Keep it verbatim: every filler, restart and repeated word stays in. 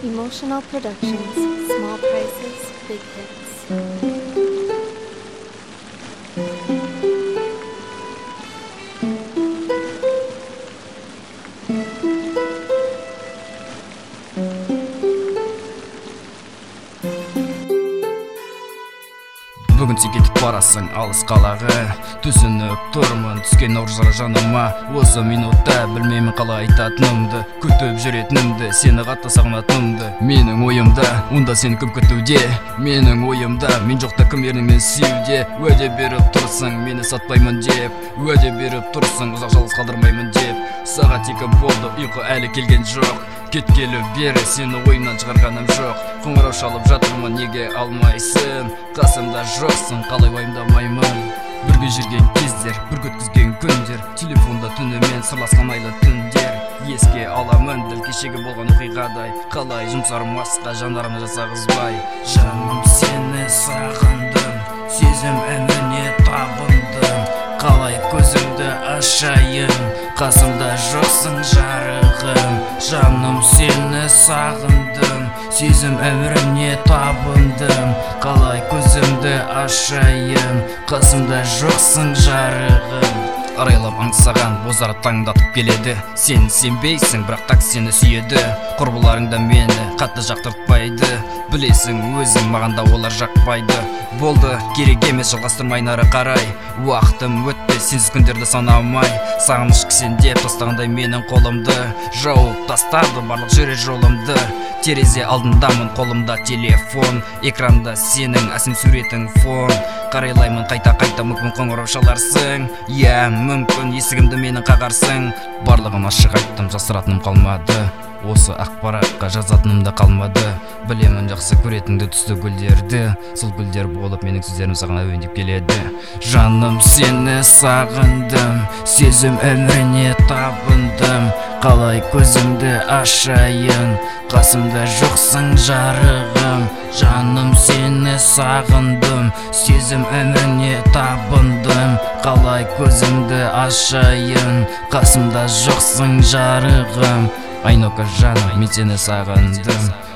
Emotional Productions, small prices, big hits. Бүгін сен кетіп барасың алыс қалаға, түсініп тұрмын түскен ауржара жаныма. Осы минутта білмеймін қалай айтатынымды, күтіп жүретінімді, сені қатты сағынатынымды. Менің ойымда, онда сені кім күтуде? Менің ойымда, мен жоқта кім ерніңмен сүюде? Уәде беріп тұрсың, мені сатпаймын деп, уәде беріп тұрсың, ұзақ жалғыз қалдырмаймын деп. Сағат екі болды, ұйқы әлі келген жоқ, кеткелі бері сені ойымнан шығарғаным жоқ. Қоңырау шалып жатырмын, неге алмайсың? Қасымда жоқсың, қалай уайымдамаймын? Бірге жүрген кездер, бір өткізген күндер, телефонда түнімен сырласқан айлы түндер. Еске аламын діл кешегі болған оқиғадай, қалай жұмсармасқа жанарымды жасағызбай. Жаным, сені сағындым, сезім әміріне табындым, қалай көзімді ашайын? Қасымда жоқсың жарығым. Жаным, сені сағындым, сезім әміріне табындым, қалай көзімді ашайын? Қасымда жоқсың жарығым. Арайлап аңсаған бозары таңдатып келеді, сен сенбейсің, бірақ так сені сүйеді. Құрбыларың да мені қатты жақтыртпайды, білесің өзің, маған да олар жақпайды. Болды, керек емес, жалғастырмай нары қарай. Уақытым өтті, сенсіз күндерді санамай. Сағыныш кісендеп тастағандай менің қолымды, жауып тастады барлық жүрер жолымды. Терезе алдындамын, қолымда телефон, экранда сенің әсем суретің фон. Қарайлаймын қайта-қайта, мүмкін қоңырау шаларсың, иә, мүмкін есігімді менің қағарсың. Барлығын ашық айттым, жасыратыным қалмады, осы ақпаратқа жазатыным да қалмады. Білемін жақсы көретінді түсті гүлдерді, сол гүлдер болып менің сөздерім саған әуендеп келеді. Жаным, сені сағындым, сезім әміріне табындым, қалай көзімді ашайын? Қасымда жоқсың жарығым. Жаным, сені сағындым, сезім әміріне табындым, қалай көзімді ашайын? Қасымда жоқсың жарығым. Айнока жаным, мен сені сағындым,